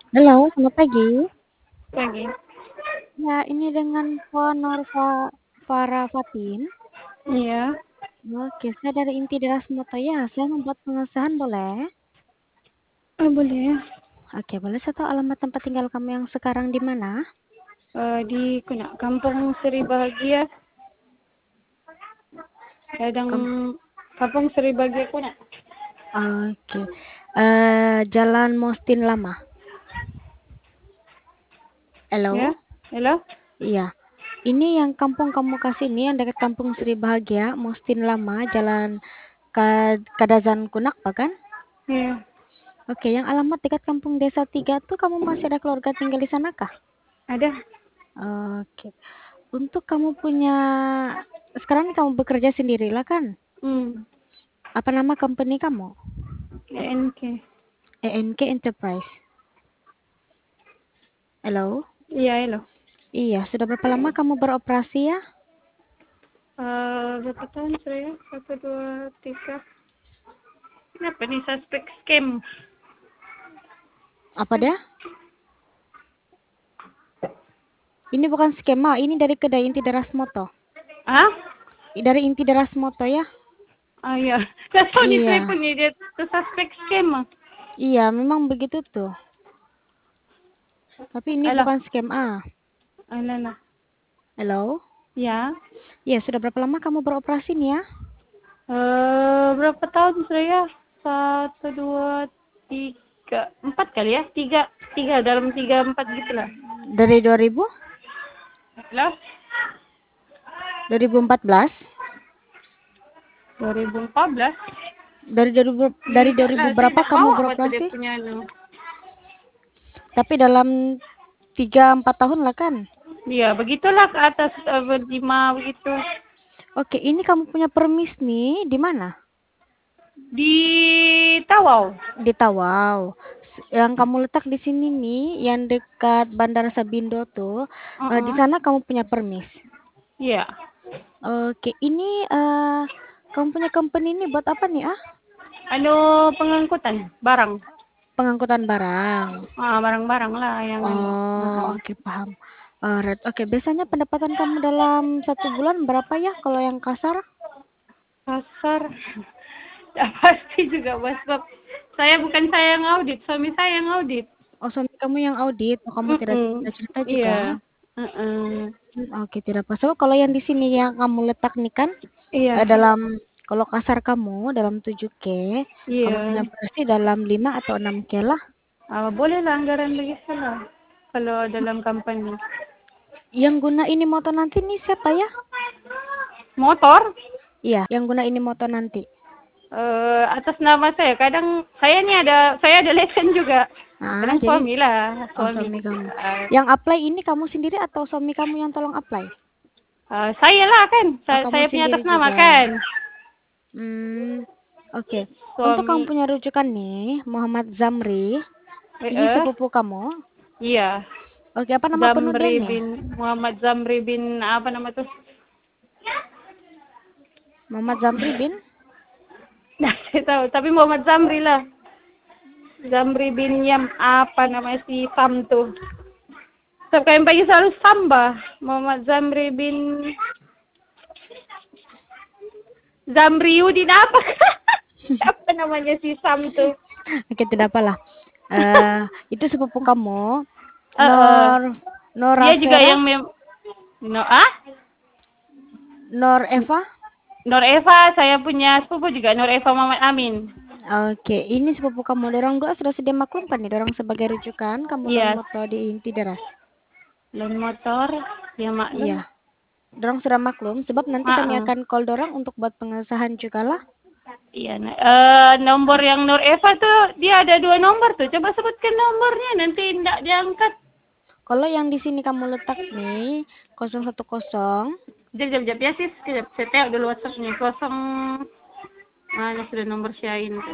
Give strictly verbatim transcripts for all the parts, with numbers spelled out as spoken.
Halo, selamat pagi. Pagi. Ya, ini dengan Puan Norfa Farah Fatin. Iya. Oke, saya dari Inti Deras Motoya. Saya membuat pengesahan, boleh? Oh, boleh. Oke, boleh saya tahu alamat tempat tinggal kamu yang sekarang di mana? Eh, di kuna Kampung Seri Bahagia. Kadang Kam- Kampung Seri Bahagia kuna. Oke, eh, Jalan Mostin Lama. Ya. Halo? Halo. Iya. Ini yang kampung kamu kasih ini yang dekat Kampung Sri Bahagia, Mostin Lama, Jalan Kad Kadazan Kunak, kan? Iya. Oke, yang alamat dekat Kampung Desa Tiga tuh kamu masih ada keluarga tinggal di sana kah? Ada. Oke. Untuk kamu punya sekarang ini kamu bekerja sendirilah kan? Hmm. Apa nama company kamu? E N K. E N K Enterprise. Halo? Iya, halo. Iya, sudah berapa lama kamu beroperasi ya? Eh, berapa tahun saya? Satu, dua, tiga. Kenapa nih suspek scam? Apa dia? Ini bukan skema, ini dari kedai Inti Deras Moto. Ah? Dari Inti Deras Moto ya? Ah, iya. Saya tahu nih Iya. telepon nih dia tuh suspek scam. Iya, memang begitu tuh. Tapi ini Halo. bukan skema. Halo, halo. Halo? Ya. Iya, sudah berapa lama kamu beroperasi nih ya? Eh, berapa tahun saya? Satu, dua, tiga, empat kali ya? Tiga, tiga dalam tiga empat gitulah. Dari dua ribu? Halo? dua ribu empat belas? dua ribu empat belas? Dari dua ribu, dari Tidak dua ribu lah, saya berapa tidak kamu mau apa tuh dia beroperasi? punya anu. Tapi dalam tiga empat tahun lah kan? Iya, begitulah ke atas uh, lima begitu. Oke, ini kamu punya permis nih di mana? Di Tawau. Di Tawau. S- Yang kamu letak di sini nih, yang dekat Bandara Sabindo tuh, eh, di Uh-uh. sana kamu punya permis. Iya. Oke, ini eh kamu punya company ini buat apa nih ah? Anu pengangkutan barang. Pengangkutan barang. Ah, barang-barang lah yang anu. Oh, Uh-uh. oke paham. Alright, oke. Biasanya pendapatan kamu dalam satu bulan berapa ya kalau yang kasar? Pasar. Ya, pasti juga bos Bob. Saya bukan saya yang audit, suami saya yang audit. Oh, suami kamu yang audit. Oh, kamu tidak Mm-mm. cerita-cerita juga. Iya. Uh-uh. Hmm, oke, tidak apa. So, kalau yang di sini yang kamu letak nih kan, Iya. eh, dalam kalau kasar kamu dalam tujuh k, kamu punya Iya. versi dalam lima atau enam k lah. Ah, boleh lah anggaran begitu lah. Kalau dalam company. Yang guna ini motor nanti nih siapa ya? Motor? Iya, yang guna ini motor nanti. Eh, atas nama saya. Kadang saya nih ada, saya ada lesen juga. Ah, Kadang jadi suami lah, oh suami. suami kamu. Ah, Yang apply ini kamu sendiri atau suami kamu yang tolong apply? ah, saya lah kan, Oh, saya, kamu saya punya sendiri atas nama juga. kan. Hmm, oke. Untuk kamu Suami. punya rujukan nih, Muhammad Zamri. Eh, Ini eh, sepupu kamu. iya. Oke, apa nama penuh dia Zamri nih? bin Muhammad Zamri bin apa nama tuh? Muhammad Zamri bin? Nah, saya tahu, tapi Muhammad Zamri lah. Zamri bin Yam apa namanya si Sam tuh. Sampai yang pagi selalu samba. Muhammad Zamri bin Zamriudin apa? Siapa namanya si Sam tuh? Oke, tidak apalah. Eh, itu sepupu kamu, Eh, eh, Nor dia juga Norafera, yang mem no ah? Nor Eva. Nur Eva, saya punya sepupu juga Nur Eva Muhammad Amin. Oke, ini sepupu kamu. Dorong dua sudah sedia maklumkan nih, dorong sebagai rujukan kamu loan Iya, moto di Inti Deras. loan motor, ya maklum. Iya, dorong sudah maklum, sebab nanti Ah, kami ah. akan call dorong untuk buat pengesahan juga lah. Iya, nah, eh, nomor yang Nur Eva tuh dia ada dua nomor tuh. Coba sebutkan nomornya, nanti tidak diangkat. Kalau yang di sini kamu letak nih, nol satu nol. Jap, jap, jap, ya sih, sekejap. Saya tengok dulu WhatsAppnya. Kosong, mana sudah nomor Syahin tuh.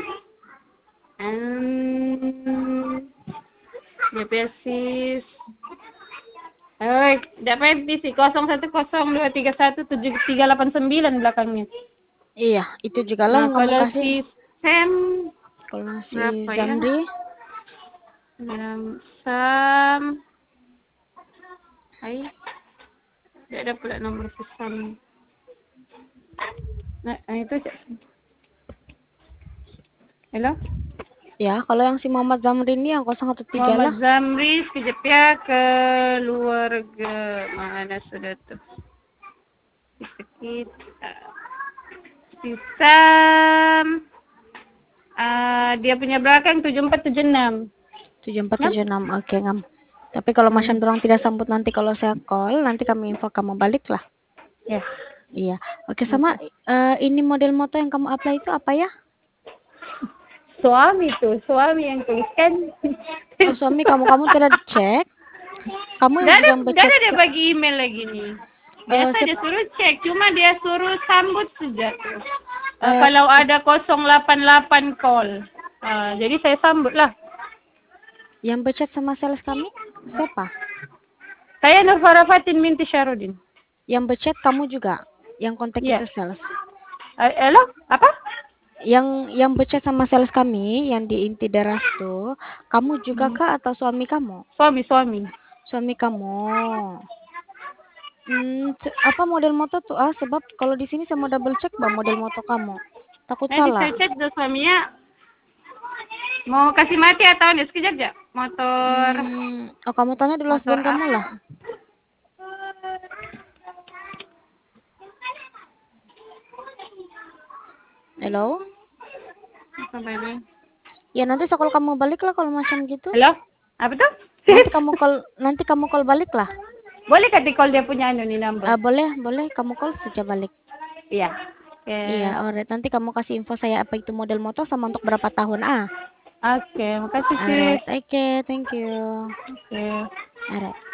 Hmm, jap, ya sis. Eh, dapat di sih nol satu nol dua tiga satu tujuh tiga delapan sembilan belakangnya. Iya, itu juga lah Nah, yang kamu kalau kasih. si Sam Kalau si berapa ya? Zamri, Bilang Sam. Hai. Tidak ada pula nomor si Sam. Nah, nah itu Cak. Halo? Ya, kalau yang si Muhammad Zamri ini yang nol satu tiga lah. Muhammad Zamri, sekejap ya, keluarga. Mana sudah tuh? Kita. Si Sam. Uh, dia punya belakang tujuh empat tujuh enam. tujuh empat tujuh enam, oke ngam. Tapi kalau Hmm. macam dorang tidak sambut nanti kalau saya call, nanti kami info kamu balik lah. Ya. Iya. Oke, sama uh, ini model moto yang kamu apply itu apa ya? Suami tuh, suami yang tuliskan. Oh, suami kamu kamu tidak cek? Kamu yang juga Tidak ada dia ke... bagi email lagi nih. Biasa Uh, dia suruh cek, cuma dia suruh sambut saja tuh. Uh, uh, kalau ada nol delapan delapan call. Uh, jadi saya sambut lah. Yang berchat sama sales kami siapa? Saya Nurfara Fatin Minti Syarudin. Yang berchat kamu juga? Yang kontak Yeah. itu sales? Uh, halo? Apa? Yang yang berchat sama sales kami yang di inti deras tuh, kamu juga Hmm. kah atau suami kamu? Suami, suami. Suami kamu. Hmm, apa model moto tuh? Ah, sebab kalau di sini saya mau double check bang model moto kamu. Takut Nanti salah. saya cek tuh suaminya. Mau kasih mati atau nih? Sekejap ya. Motor. Hmm, oh kamu tanya dulu husband kamu lah. Halo? Sampai ini. Ya nanti kalau kamu balik lah kalau macam gitu. Halo? Apa tuh? Nanti kamu call, nanti kamu call balik lah. Boleh kan di call dia punya anu nih number? Ah, boleh, boleh. Kamu call saja balik. Iya. Okay. Iya, alright. Nanti kamu kasih info saya apa itu model motor sama untuk berapa tahun ah. Oke, okay, makasih sih. Alright, oke, okay, thank you. Oke. Okay. Alright.